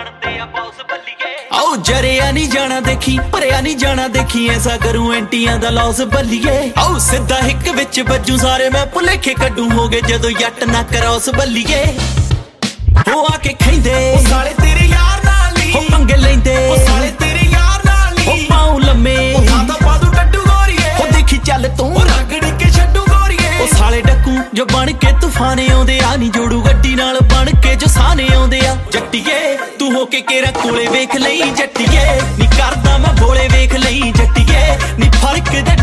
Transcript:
ਬਣਦੇ ਆ ਬੌਸ ਬੱਲੀਏ। ਆਓ ਜਰਿਆ ਨਹੀਂ ਜਾਣਾ ਦੇਖੀ, ਭਰਿਆ ਨਹੀਂ ਜਾਣਾ ਦੇਖੀ, ਐਸਾ ਕਰੂੰ ਐਂਟੀਆਂ ਦਾ ਲੌਸ ਬੱਲੀਏ। ਆਓ ਸਿੱਧਾ ਹਿੱਕ ਵਿੱਚ ਵੱਜੂ ਸਾਰੇ ਮੈਂ ਭੁਲੇਖੇ ਕੱਢੂ, ਹੋ ਗਏ ਜਦੋਂ ਜੱਟ ਨਾ ਕਰੌਸ ਬੱਲੀਏ। ਹੋ ਆ ਕੇ ਖੈਂਦੇ ਉਹ ਸਾਲੇ ਤੇਰੇ ਯਾਰ ਨਾਲ ਹੀ, ਹੋ ਪੰਗੇ ਲੈਂਦੇ ਉਹ ਸਾਲੇ ਤੇਰੇ ਯਾਰ ਨਾਲ ਹੋ ਹੀ, ਪਾਉ ਲੰਮੇ ਉਹ ਥਾਂ ਥਾਂ ਪਾ ਦੂ ਡੱਡੂ ਗੋਰੀਏ, ਹੋ ਦੇਖੀ ਚੱਲ ਤੂੰ ਉਹ ਰਗੜ ਕੇ ਛੱਡੂ ਗੋਰੀਏ। ਉਹ ਸਾਲੇ ਡੱਕੂ ਜੋ ਬਣ ਕੇ ਤੂਫਾਨੇ ਆਉਂਦੇ ਆ, ਨੀ ਜੋੜੂ ਗੱਡੀ ਨਾਲ ਬਣ ਕੇ ਜੋ ਸਾਨੇ ਆਉਂਦੇ ਆ। ਜੱਟੀਏ ਤੂੰ ਹੋ ਕੇ ਕੇਰਾ ਕੋਲੇ ਵੇਖ ਲਈ ਜੱਟੀਏ, ਨੀ ਕਰਦਾ ਮੈਂ ਭੋਲੇ ਵੇਖ ਲਈ ਜੱਟੀਏ, ਨੀ ਫਰਕ ਦੇ